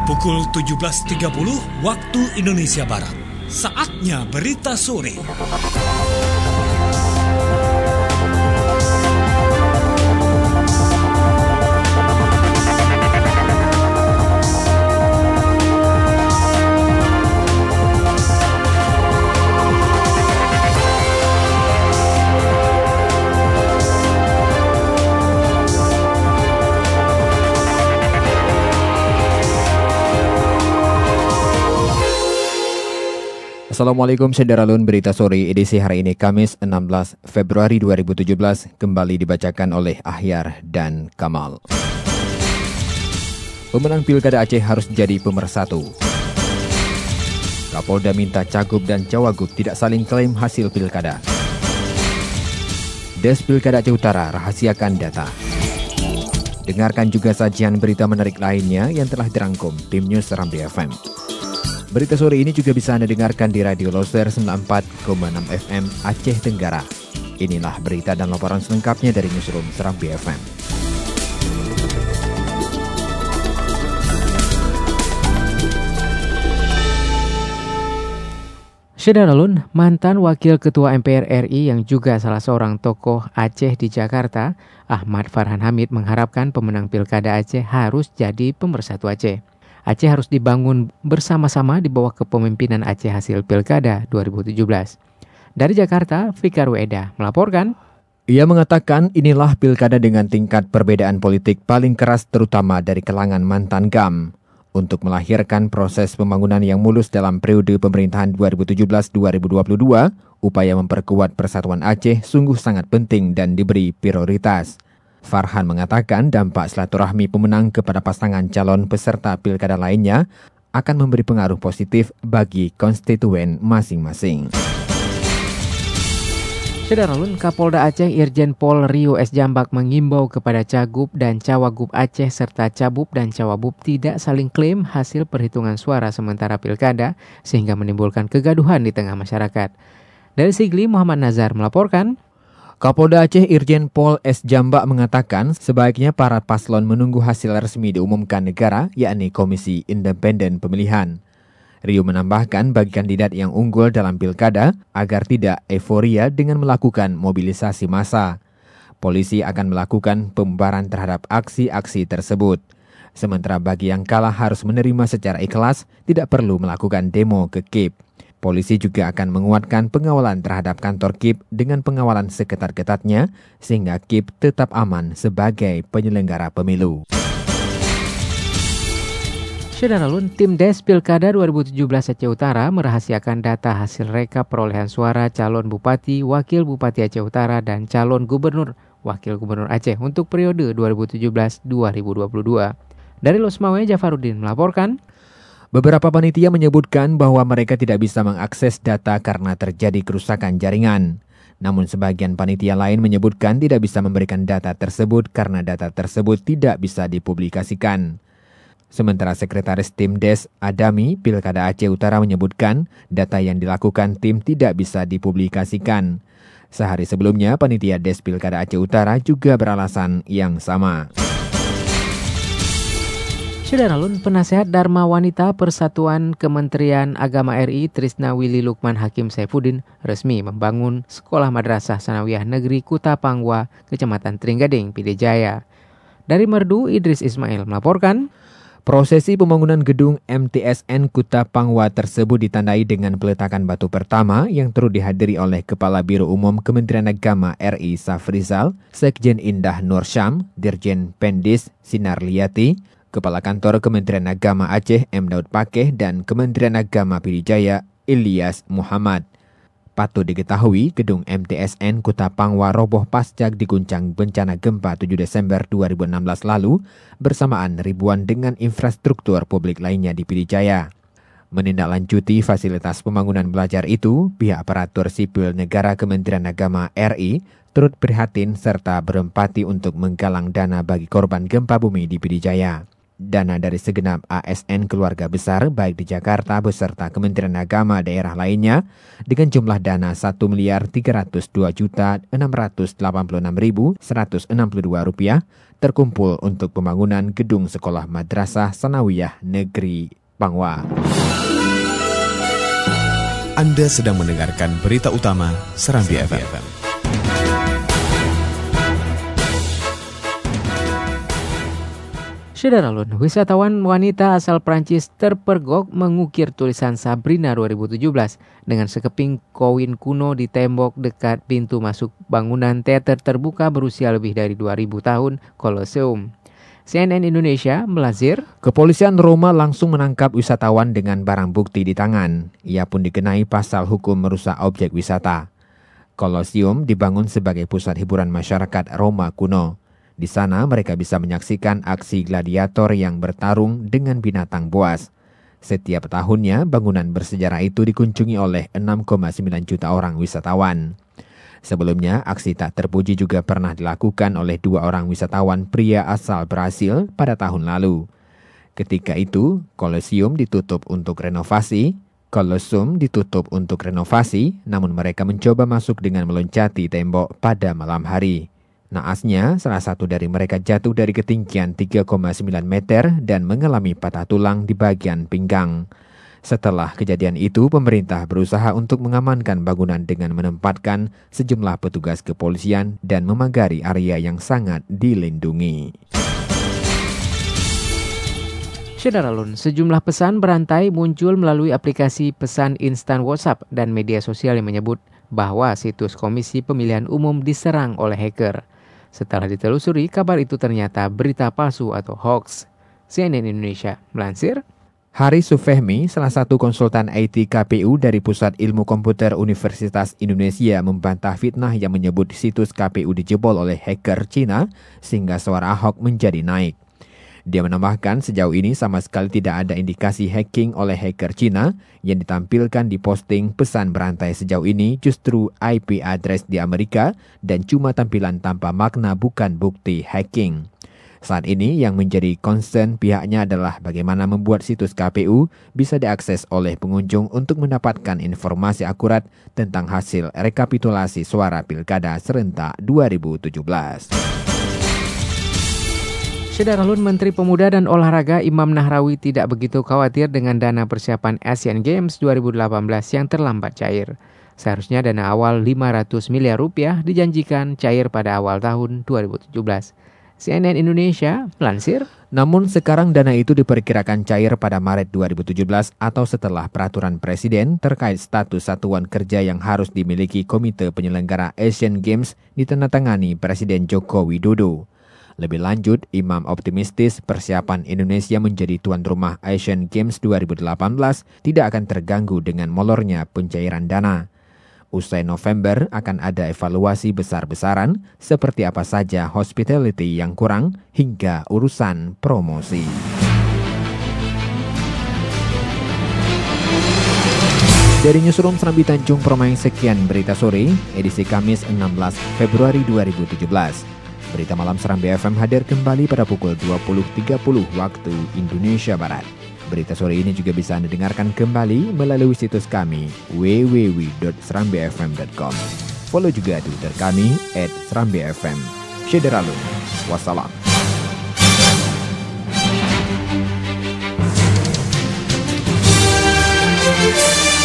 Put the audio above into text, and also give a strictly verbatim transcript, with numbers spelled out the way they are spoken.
Pukul tujuh belas tiga puluh waktu Indonesia Barat. Saatnya berita sore. Assalamualaikum Sederalun, berita sore edisi hari ini Kamis enam belas Februari dua ribu tujuh belas kembali dibacakan oleh Ahyar dan Kamal. Pemenang Pilkada Aceh harus jadi pemersatu. Kapolda minta Cagup dan Cawagup tidak saling klaim hasil Pilkada. Des Pilkada Aceh Utara rahasiakan data. Dengarkan juga sajian berita menarik lainnya yang telah dirangkum tim News Serambi F M. Berita sore ini juga bisa Anda dengarkan di Radio Loser sembilan puluh empat koma enam F M Aceh Tenggara. Inilah berita dan laporan selengkapnya dari Newsroom Serambi F M. Sederalun, mantan Wakil Ketua M P R R I yang juga salah seorang tokoh Aceh di Jakarta, Ahmad Farhan Hamid mengharapkan pemenang Pilkada Aceh harus jadi pemersatu Aceh. Aceh harus dibangun bersama-sama di bawah kepemimpinan Aceh hasil Pilkada dua ribu tujuh belas. Dari Jakarta, Fikar Weda melaporkan. Ia mengatakan inilah Pilkada dengan tingkat perbedaan politik paling keras terutama dari kalangan mantan G A M. Untuk melahirkan proses pembangunan yang mulus dalam periode pemerintahan dua ribu tujuh belas dua ribu dua puluh dua, upaya memperkuat persatuan Aceh sungguh sangat penting dan diberi prioritas. Farhan mengatakan dampak silaturahmi pemenang kepada pasangan calon peserta pilkada lainnya akan memberi pengaruh positif bagi konstituen masing-masing. Sederalun, Kapolda Aceh Irjen Pol Rio S. Jambak mengimbau kepada Cagup dan Cawagup Aceh serta Cabup dan Cawabup tidak saling klaim hasil perhitungan suara sementara pilkada sehingga menimbulkan kegaduhan di tengah masyarakat. Dari Sigli, Muhammad Nazar melaporkan. Kapolda Aceh Irjen Pol S. Jambak mengatakan sebaiknya para paslon menunggu hasil resmi diumumkan negara, yakni Komisi Independen Pemilihan. Rio menambahkan bagi kandidat yang unggul dalam pilkada agar tidak euforia dengan melakukan mobilisasi massa. Polisi akan melakukan pembubaran terhadap aksi-aksi tersebut. Sementara bagi yang kalah harus menerima secara ikhlas, tidak perlu melakukan demo ke K I P. Polisi juga akan menguatkan pengawalan terhadap kantor K I P dengan pengawalan seketat-ketatnya sehingga K I P tetap aman sebagai penyelenggara pemilu. Sederalun, tim Des Pilkada dua ribu tujuh belas Aceh Utara merahasiakan data hasil rekap perolehan suara calon Bupati, Wakil Bupati Aceh Utara, dan calon Gubernur, Wakil Gubernur Aceh untuk periode dua ribu tujuh belas dua ribu dua puluh dua. Dari Losmawe, Jafarudin melaporkan. Beberapa panitia menyebutkan bahwa mereka tidak bisa mengakses data karena terjadi kerusakan jaringan. Namun sebagian panitia lain menyebutkan tidak bisa memberikan data tersebut karena data tersebut tidak bisa dipublikasikan. Sementara Sekretaris Tim Des Adami Pilkada Aceh Utara menyebutkan data yang dilakukan tim tidak bisa dipublikasikan. Sehari sebelumnya, panitia Des Pilkada Aceh Utara juga beralasan yang sama. Sederalun, penasehat Dharma Wanita Persatuan Kementerian Agama R I Trisna Willy Lukman Hakim Saifuddin resmi membangun Sekolah Madrasah Sanawiyah Negeri Kuta Pangwa, Kecamatan Tringgading, P D Jaya. Dari Merdu, Idris Ismail melaporkan. Prosesi pembangunan gedung M T S N Kuta Pangwa tersebut ditandai dengan peletakan batu pertama yang turut dihadiri oleh Kepala Biro Umum Kementerian Agama R I Safrizal, Sekjen Indah Nur Syam, Dirjen Pendis Sinar Liati, Kepala Kantor Kementerian Agama Aceh M. Daud Pakeh, dan Kementerian Agama P D Jaya Ilyas Muhammad. Patut diketahui, gedung M T S N Kuta Pangwa roboh pasca diguncang bencana gempa tujuh Desember dua ribu enam belas lalu bersamaan ribuan dengan infrastruktur publik lainnya di P D Jaya. Menindaklanjuti fasilitas pembangunan belajar itu, pihak aparatur sipil negara Kementerian Agama R I turut prihatin serta berempati untuk menggalang dana bagi korban gempa bumi di P D Jaya. Dana dari segenap A S N keluarga besar baik di Jakarta beserta Kementerian Agama daerah lainnya dengan jumlah dana satu miliar tiga ratus dua juta enam ratus delapan puluh enam ribu seratus enam puluh dua rupiah terkumpul untuk pembangunan gedung sekolah Madrasah Sanawiyah Negeri Pangwa. Anda sedang mendengarkan berita utama Serambi F M. Syederalun, wisatawan wanita asal Prancis terpergok mengukir tulisan Sabrina dua ribu tujuh belas dengan sekeping koin kuno di tembok dekat pintu masuk bangunan teater terbuka berusia lebih dari dua ribu tahun, Colosseum. C N N Indonesia melansir, kepolisian Roma langsung menangkap wisatawan dengan barang bukti di tangan. Ia pun dikenai pasal hukum merusak objek wisata. Colosseum dibangun sebagai pusat hiburan masyarakat Roma kuno. Di sana mereka bisa menyaksikan aksi gladiator yang bertarung dengan binatang buas. Setiap tahunnya bangunan bersejarah itu dikunjungi oleh enam koma sembilan juta orang wisatawan. Sebelumnya, aksi tak terpuji juga pernah dilakukan oleh dua orang wisatawan pria asal Brasil pada tahun lalu. Ketika itu, Colosseum ditutup untuk renovasi. Colosseum ditutup untuk renovasi, namun mereka mencoba masuk dengan meloncati tembok pada malam hari. Naasnya, salah satu dari mereka jatuh dari ketinggian tiga koma sembilan meter dan mengalami patah tulang di bagian pinggang. Setelah kejadian itu, pemerintah berusaha untuk mengamankan bangunan dengan menempatkan sejumlah petugas kepolisian dan memagari area yang sangat dilindungi. Syederalun, sejumlah pesan berantai muncul melalui aplikasi pesan instan WhatsApp dan media sosial yang menyebut bahwa situs Komisi Pemilihan Umum diserang oleh hacker. Setelah ditelusuri, kabar itu ternyata berita palsu atau hoax. C N N Indonesia melansir, Haris Sufehmi, salah satu konsultan I T K P U dari Pusat Ilmu Komputer Universitas Indonesia, membantah fitnah yang menyebut situs K P U dijebol oleh hacker Cina sehingga suara Ahok menjadi naik. Dia menambahkan sejauh ini sama sekali tidak ada indikasi hacking oleh hacker Cina. Yang ditampilkan di posting pesan berantai sejauh ini justru I P address di Amerika dan cuma tampilan tanpa makna, bukan bukti hacking. Saat ini yang menjadi concern pihaknya adalah bagaimana membuat situs K P U bisa diakses oleh pengunjung untuk mendapatkan informasi akurat tentang hasil rekapitulasi suara Pilkada serentak dua ribu tujuh belas. Syederalun, Menteri Pemuda dan Olahraga Imam Nahrawi tidak begitu khawatir dengan dana persiapan Asian Games dua ribu delapan belas yang terlambat cair. Seharusnya dana awal lima ratus miliar rupiah dijanjikan cair pada awal tahun dua ribu tujuh belas. C N N Indonesia melansir, namun sekarang dana itu diperkirakan cair pada Maret dua ribu tujuh belas atau setelah peraturan Presiden terkait status satuan kerja yang harus dimiliki Komite Penyelenggara Asian Games ditandatangani Presiden Joko Widodo. Lebih lanjut, Imam optimistis persiapan Indonesia menjadi tuan rumah Asian Games dua ribu delapan belas tidak akan terganggu dengan molornya pencairan dana. Usai November akan ada evaluasi besar-besaran seperti apa saja hospitality yang kurang hingga urusan promosi. Dari Newsroom Serambi Tanjung Permai, sekian berita sore edisi Kamis enam belas Februari dua ribu tujuh belas. Berita malam Serambi F M hadir kembali pada pukul dua puluh tiga puluh waktu Indonesia Barat. Berita sore ini juga bisa Anda dengarkan kembali melalui situs kami w w w dot serambi f m dot com. Follow juga Twitter kami at serambi f m. Syederalun. Wassalam. We'll be right back.